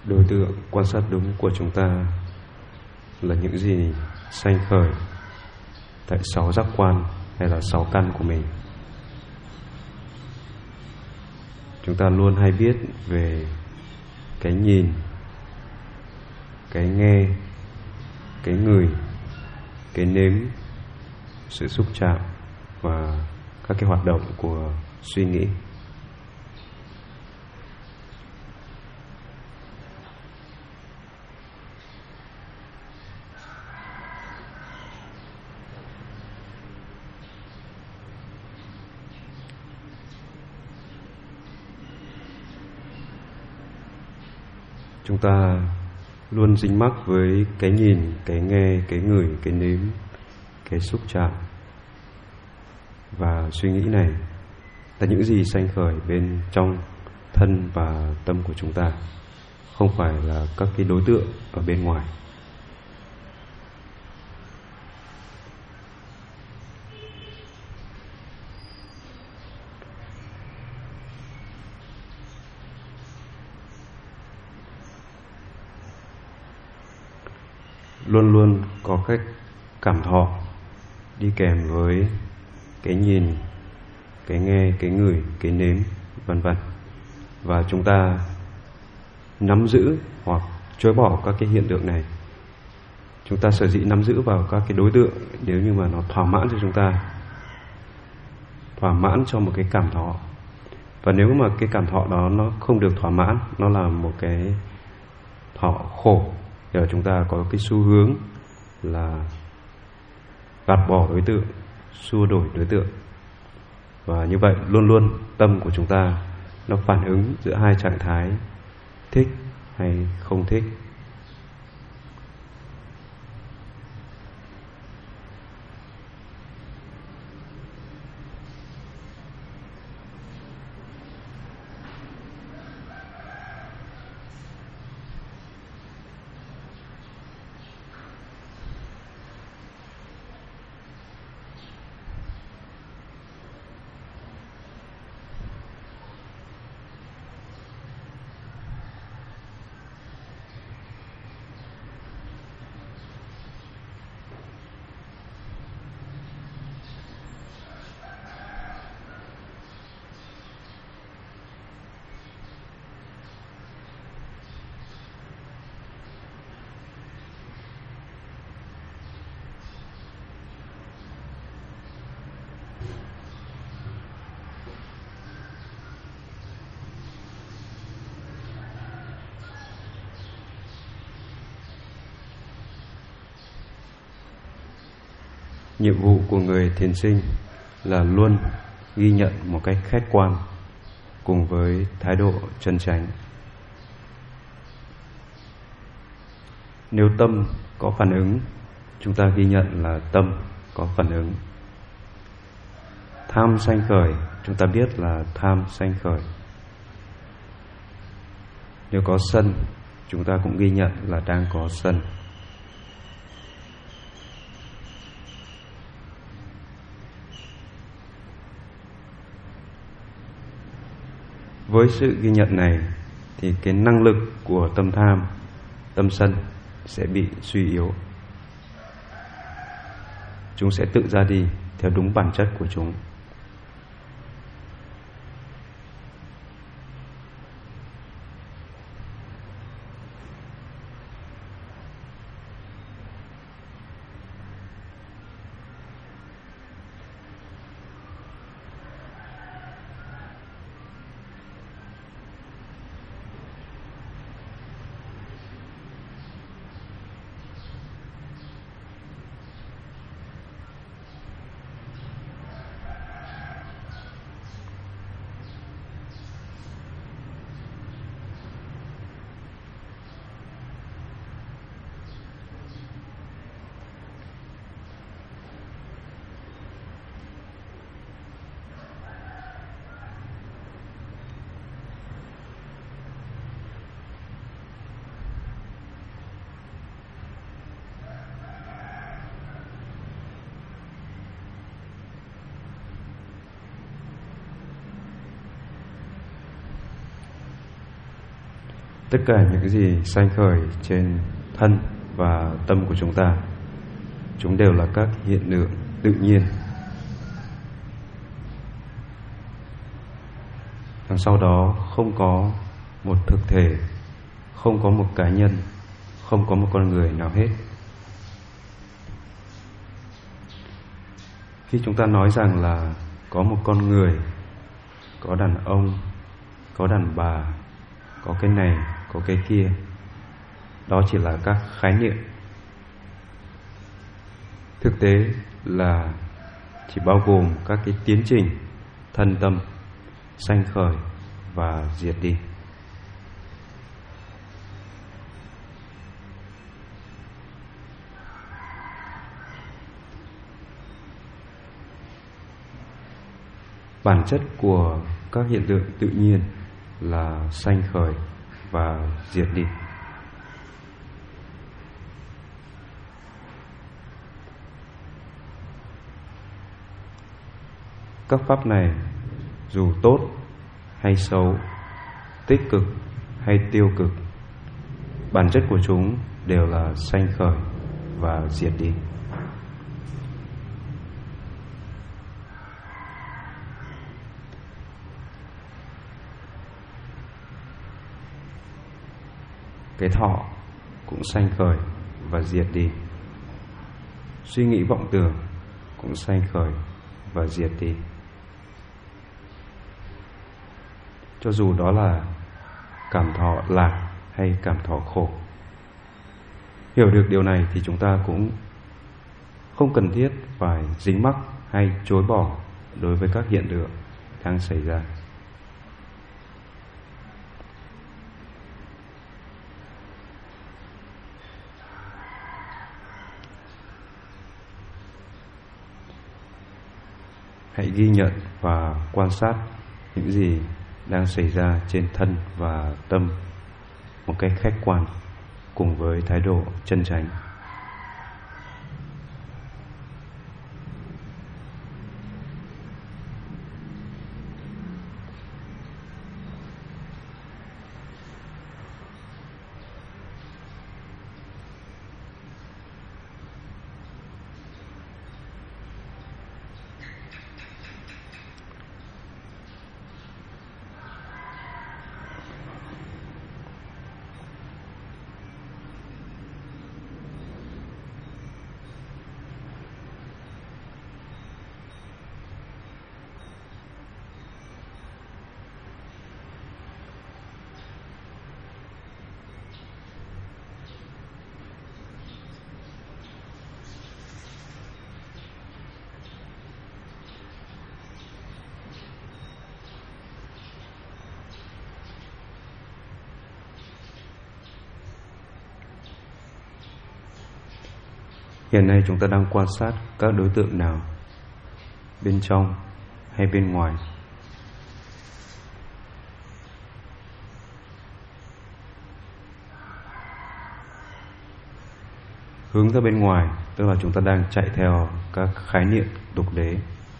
Đối tượng quan sát đúng của chúng ta là những gì sanh khởi tại 6 giác quan hay là 6 căn của mình. Chúng ta luôn hay biết về cái nhìn, cái nghe, cái ngửi, cái nếm, sự xúc chạm và các cái hoạt động của suy nghĩ. Chúng ta luôn dính mắc với cái nhìn, cái nghe, cái ngửi, cái nếm, cái xúc chạm và suy nghĩ này là những gì sanh khởi bên trong thân và tâm của chúng ta, không phải là các cái đối tượng ở bên ngoài. Luôn luôn có cái cảm thọ đi kèm với cái nhìn, cái nghe, cái ngửi, cái nếm, vân vân. Và chúng ta nắm giữ hoặc chối bỏ các cái hiện tượng này. Chúng ta sở dĩ nắm giữ vào các cái đối tượng nếu như mà nó thỏa mãn cho chúng ta, thỏa mãn cho một cái cảm thọ. Và nếu mà cái cảm thọ đó nó không được thỏa mãn, nó là một cái thọ khổ, thì chúng ta có cái xu hướng là gạt bỏ đối tượng, xua đổi đối tượng. Và như vậy luôn luôn tâm của chúng ta nó phản ứng giữa hai trạng thái thích hay không thích. Nhiệm vụ của người thiền sinh là luôn ghi nhận một cách khách quan cùng với thái độ chân chánh. Nếu tâm có phản ứng, chúng ta ghi nhận là tâm có phản ứng. Tham sanh khởi, chúng ta biết là tham sanh khởi. Nếu có sân, chúng ta cũng ghi nhận là đang có sân. Với sự ghi nhận này thì cái năng lực của tâm tham, tâm sân sẽ bị suy yếu. Chúng sẽ tự ra đi theo đúng bản chất của chúng. Tất cả những gì sanh khởi trên thân và tâm của chúng ta, chúng đều là các hiện tượng tự nhiên. Đằng sau đó không có một thực thể, không có một cá nhân, không có một con người nào hết. Khi chúng ta nói rằng là có một con người, có đàn ông, có đàn bà, có cái này, có cái kia, đó chỉ là các khái niệm. Thực tế là chỉ bao gồm các cái tiến trình thân tâm sanh khởi và diệt đi. Bản chất của các hiện tượng tự nhiên là sanh khởi và diệt đi. Các pháp này dù tốt hay xấu, tích cực hay tiêu cực, bản chất của chúng đều là sanh khởi và diệt đi. Cái thọ cũng sanh khởi và diệt đi. Suy nghĩ vọng tưởng cũng sanh khởi và diệt đi. Cho dù đó là cảm thọ lạc hay cảm thọ khổ. Hiểu được điều này thì chúng ta cũng không cần thiết phải dính mắc hay chối bỏ đối với các hiện tượng đang xảy ra. Hãy ghi nhận và quan sát những gì đang xảy ra trên thân và tâm một cách khách quan, cùng với thái độ chân chánh. Hiện nay chúng ta đang quan sát các đối tượng nào, bên trong hay bên ngoài? Hướng ra bên ngoài tức là chúng ta đang chạy theo các khái niệm tục đế.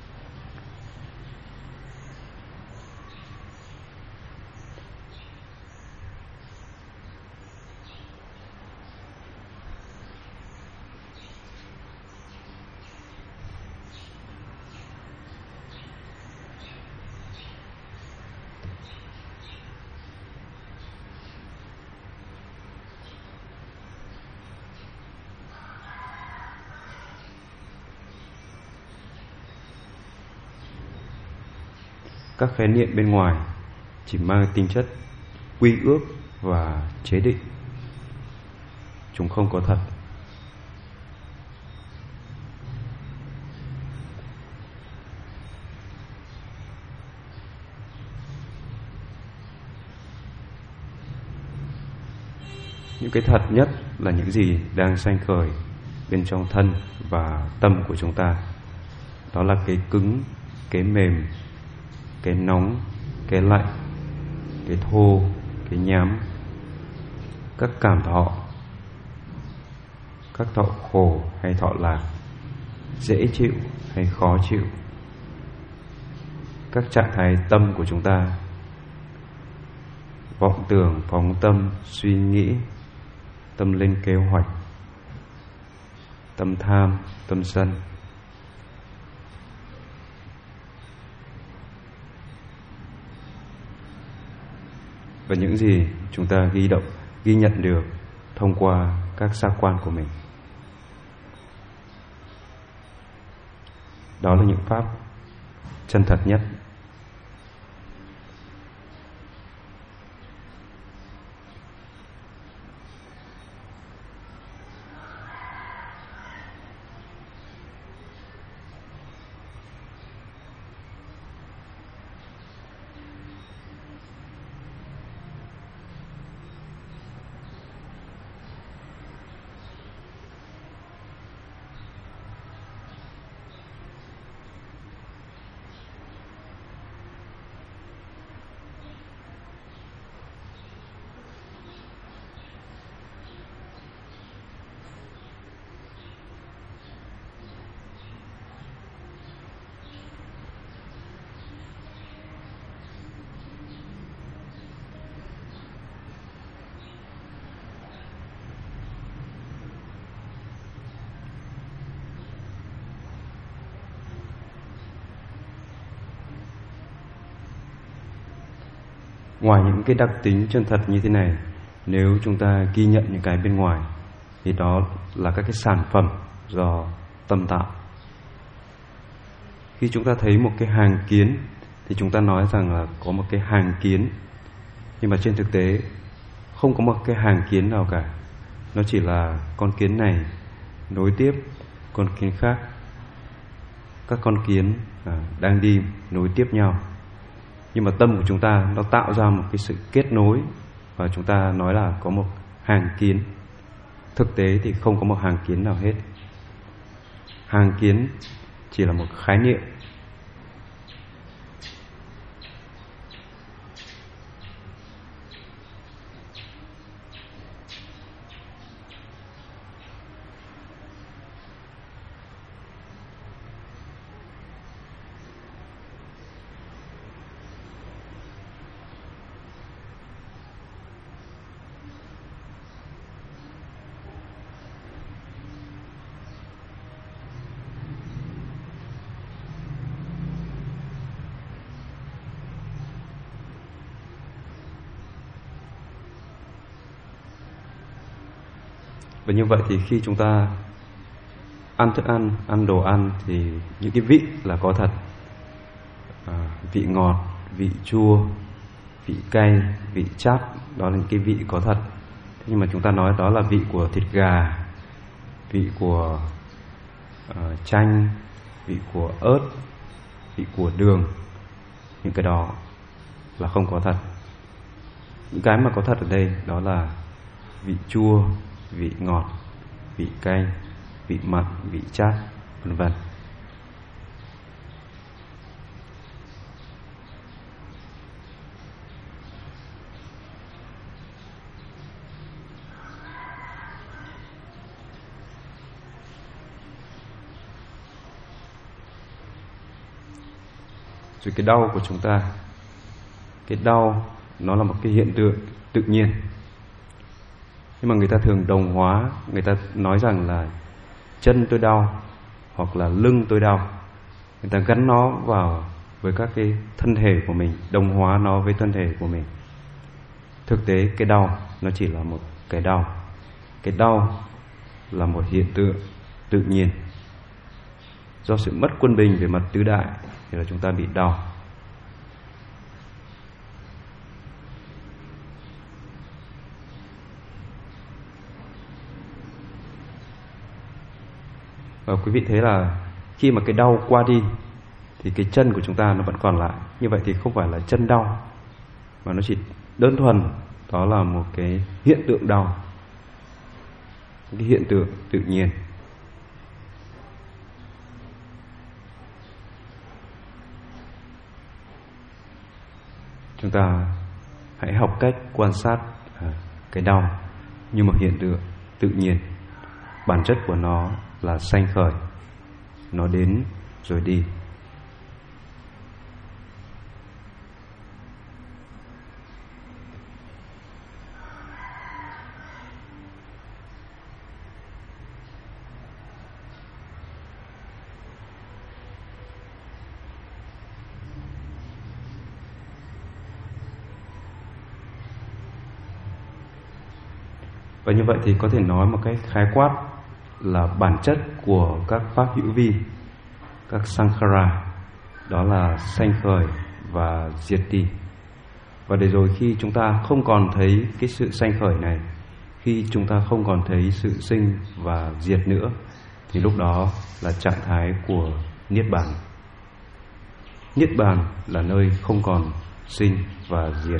Các khái niệm bên ngoài chỉ mang tính chất quy ước và chế định. Chúng không có thật. Những cái thật nhất là những gì đang sanh khởi bên trong thân và tâm của chúng ta. Đó là cái cứng, cái mềm, cái nóng, cái lạnh, cái thô, cái nhám, các cảm thọ, các thọ khổ hay thọ lạc, dễ chịu hay khó chịu, các trạng thái tâm của chúng ta vọng tưởng, phóng tâm, suy nghĩ, tâm lên kế hoạch, tâm tham, tâm sân. Và những gì chúng ta ghi nhận được thông qua các giác quan của mình. Đó là những pháp chân thật nhất. Ngoài những cái đặc tính chân thật như thế này, nếu chúng ta ghi nhận những cái bên ngoài thì đó là các cái sản phẩm do tâm tạo. Khi chúng ta thấy một cái hàng kiến thì chúng ta nói rằng là có một cái hàng kiến, nhưng mà trên thực tế không có một cái hàng kiến nào cả. Nó chỉ là con kiến này nối tiếp con kiến khác. Các con kiến đang đi nối tiếp nhau. Nhưng mà tâm của chúng ta nó tạo ra một cái sự kết nối, và chúng ta nói là có một hàng kiến. Thực tế thì không có một hàng kiến nào hết. Hàng kiến chỉ là một khái niệm. Và như vậy thì khi chúng ta ăn thức ăn, ăn đồ ăn thì những cái vị là có thật. Vị ngọt, vị chua, vị cay, vị chát, đó là những cái vị có thật. Nhưng mà chúng ta nói đó là vị của thịt gà, vị của chanh, vị của ớt, vị của đường. Những cái đó là không có thật. Những cái mà có thật ở đây đó là vị chua, vị ngọt, vị cay, vị mặn, vị chát, vân vân. Rồi cái đau của chúng ta, cái đau nó là một cái hiện tượng tự nhiên. Nhưng mà người ta thường đồng hóa, người ta nói rằng là chân tôi đau hoặc là lưng tôi đau. Người ta gắn nó vào với các cái thân thể của mình, đồng hóa nó với thân thể của mình. Thực tế cái đau nó chỉ là một cái đau. Cái đau là một hiện tượng tự nhiên. Do sự mất quân bình về mặt tứ đại thì là chúng ta bị đau. Và quý vị thấy là khi mà cái đau qua đi thì cái chân của chúng ta nó vẫn còn lại. Như vậy thì không phải là chân đau, mà nó chỉ đơn thuần đó là một cái hiện tượng đau, một cái hiện tượng tự nhiên. Chúng ta hãy học cách quan sát cái đau như một hiện tượng tự nhiên. Bản chất của nó là sanh khởi, nó đến rồi đi. Và như vậy thì có thể nói một cách khái quát là bản chất của các pháp hữu vi, các sankhara, đó là sanh khởi và diệt đi. Và để rồi khi chúng ta không còn thấy cái sự sanh khởi này, khi chúng ta không còn thấy sự sinh và diệt nữa, thì lúc đó là trạng thái của Niết Bàn. Niết Bàn là nơi không còn sinh và diệt.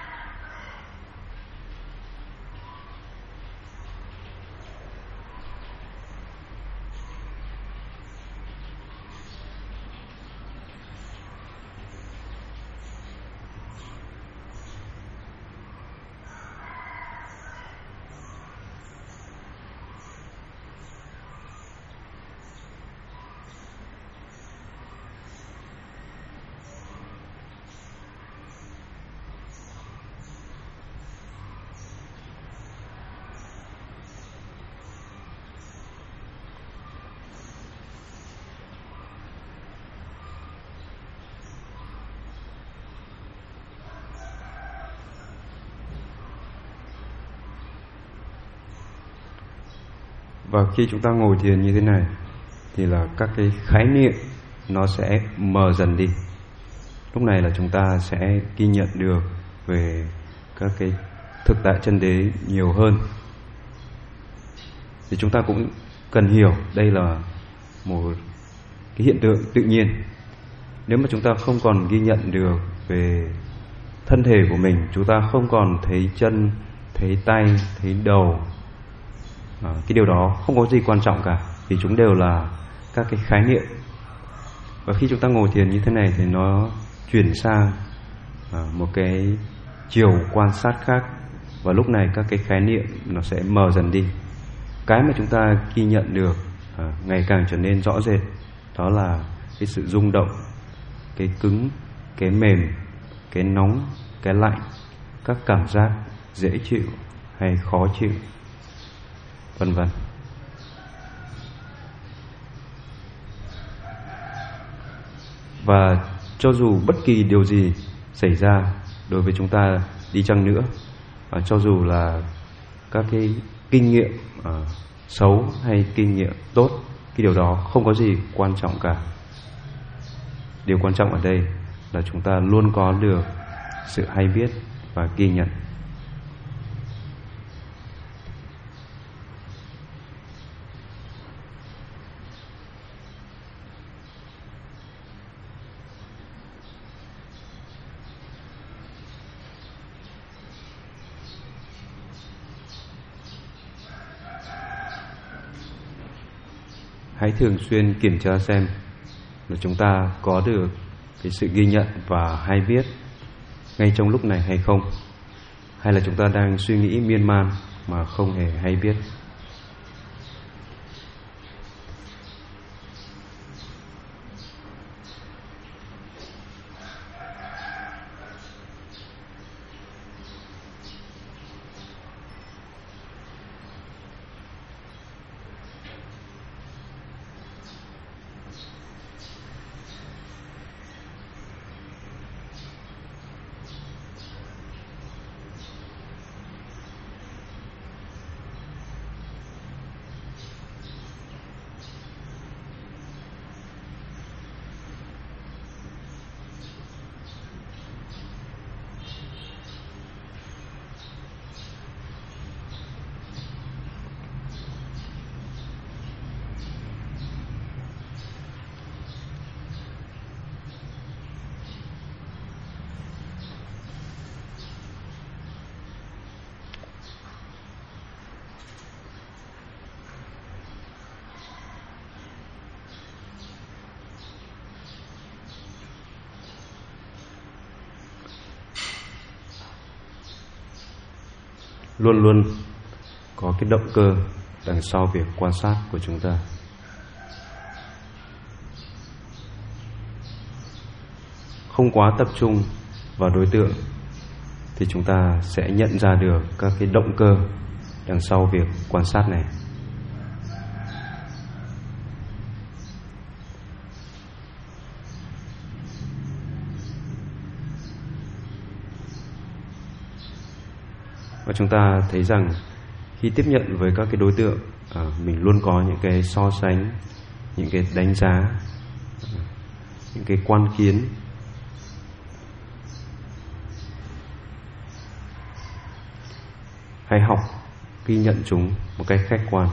Và khi chúng ta ngồi thiền như thế này thì là các cái khái niệm nó sẽ mờ dần đi. Lúc này là chúng ta sẽ ghi nhận được về các cái thực tại chân đế nhiều hơn. Thì chúng ta cũng cần hiểu đây là một cái hiện tượng tự nhiên. Nếu mà chúng ta không còn ghi nhận được về thân thể của mình, chúng ta không còn thấy chân, thấy tay, thấy đầu, cái điều đó không có gì quan trọng cả, vì chúng đều là các cái khái niệm. Và khi chúng ta ngồi thiền như thế này thì nó chuyển sang một cái chiều quan sát khác. Và lúc này các cái khái niệm nó sẽ mờ dần đi. Cái mà chúng ta ghi nhận được ngày càng trở nên rõ rệt, đó là cái sự rung động, cái cứng, cái mềm, cái nóng, cái lạnh, các cảm giác dễ chịu hay khó chịu, vân vân. Và cho dù bất kỳ điều gì xảy ra đối với chúng ta đi chăng nữa, cho dù là các cái kinh nghiệm xấu hay kinh nghiệm tốt, cái điều đó không có gì quan trọng cả. Điều quan trọng ở đây là chúng ta luôn có được sự hay biết và ghi nhận. Hãy thường xuyên kiểm tra xem là chúng ta có được cái sự ghi nhận và hay biết ngay trong lúc này hay không, hay là chúng ta đang suy nghĩ miên man mà không hề hay biết. Luôn luôn có cái động cơ đằng sau việc quan sát của chúng ta. Không quá tập trung vào đối tượng thì chúng ta sẽ nhận ra được các cái động cơ đằng sau việc quan sát này. Và chúng ta thấy rằng khi tiếp nhận với các cái đối tượng, mình luôn có những cái so sánh, những cái đánh giá, những cái quan kiến. Hãy học ghi nhận chúng một cách khách quan.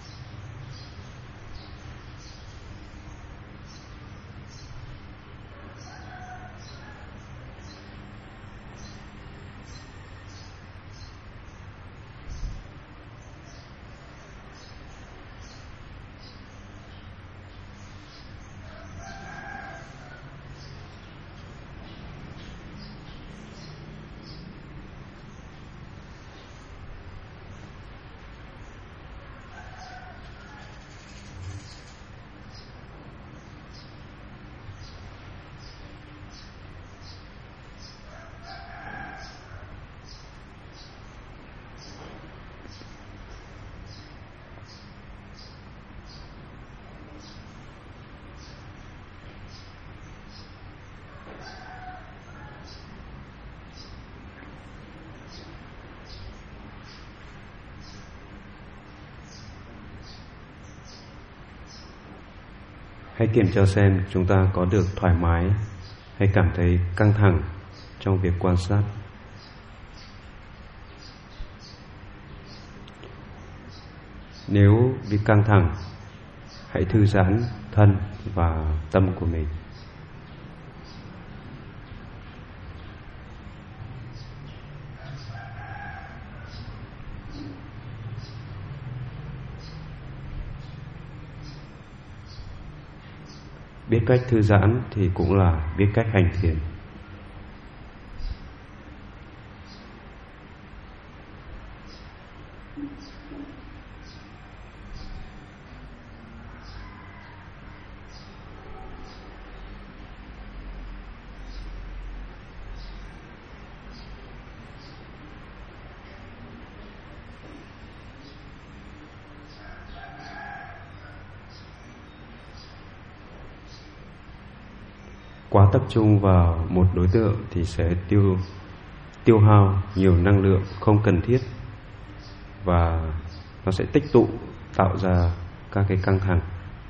Hãy kiểm tra xem chúng ta có được thoải mái hay cảm thấy căng thẳng trong việc quan sát. Nếu bị căng thẳng, hãy thư giãn thân và tâm của mình. Biết cách thư giãn thì cũng là biết cách hành thiền. Quá tập trung vào một đối tượng thì sẽ tiêu hao nhiều năng lượng không cần thiết, và nó sẽ tích tụ tạo ra các cái căng thẳng.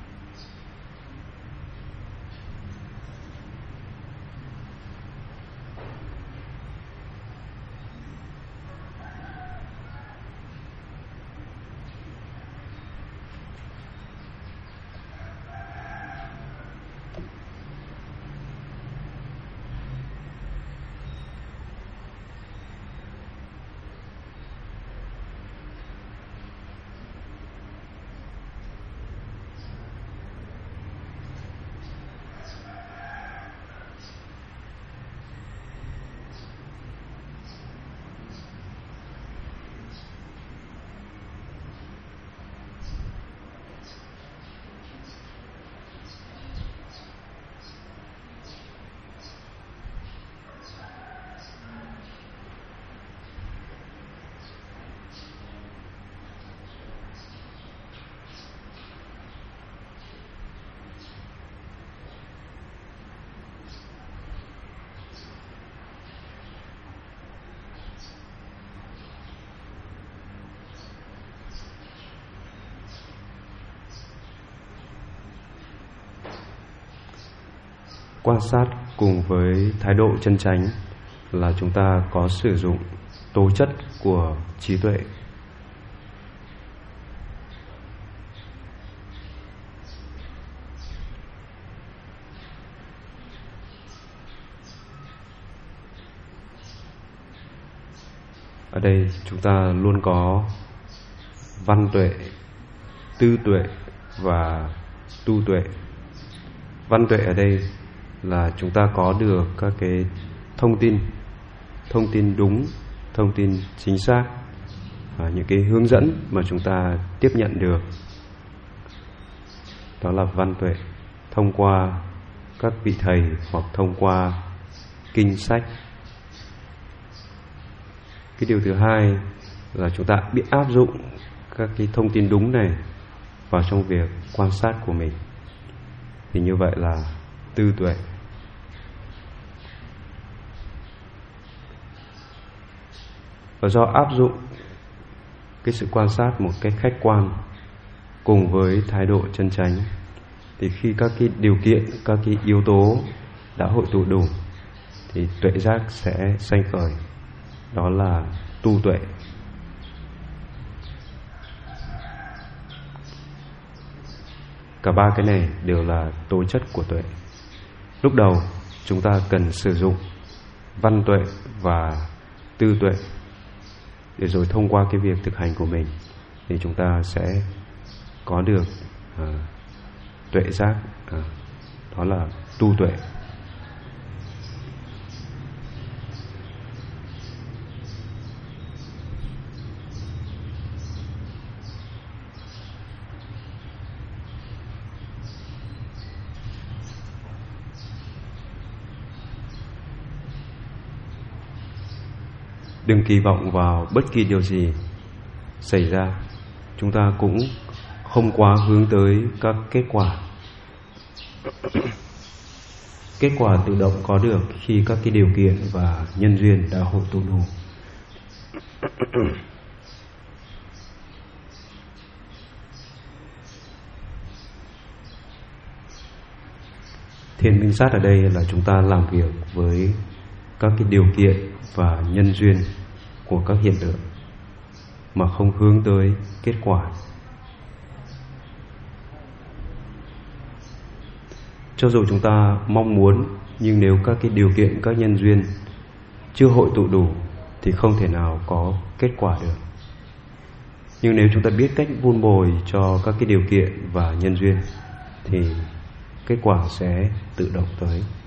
Quan sát cùng với thái độ chân chánh là chúng ta có sử dụng tố chất của trí tuệ. Ở đây chúng ta luôn có văn tuệ, tư tuệ và tu tuệ. Văn tuệ ở đây là chúng ta có được các cái thông tin đúng, thông tin chính xác, và những cái hướng dẫn mà chúng ta tiếp nhận được. Đó là văn tuệ, thông qua các vị thầy hoặc thông qua kinh sách. Cái điều thứ hai là chúng ta biết áp dụng các cái thông tin đúng này vào trong việc quan sát của mình. Thì như vậy là tư tuệ. Và do áp dụng cái sự quan sát một cách khách quan cùng với thái độ chân chánh, thì khi các cái điều kiện, các cái yếu tố đã hội tụ đủ thì tuệ giác sẽ sanh khởi. Đó là tu tuệ. Cả ba cái này đều là tố chất của tuệ. Lúc đầu chúng ta cần sử dụng văn tuệ và tư tuệ, để rồi thông qua cái việc thực hành của mình thì chúng ta sẽ có được tuệ giác, đó là tu tuệ. Đừng kỳ vọng vào bất kỳ điều gì xảy ra. Chúng ta cũng không quá hướng tới các kết quả. Kết quả tự động có được khi các cái điều kiện và nhân duyên đã hội tụ đủ. Thiền minh sát ở đây là chúng ta làm việc với các cái điều kiện và nhân duyên của các hiện tượng, mà không hướng tới kết quả. Cho dù chúng ta mong muốn, nhưng nếu các cái điều kiện, các nhân duyên chưa hội tụ đủ thì không thể nào có kết quả được. Nhưng nếu chúng ta biết cách vun bồi cho các cái điều kiện và nhân duyên thì kết quả sẽ tự động tới.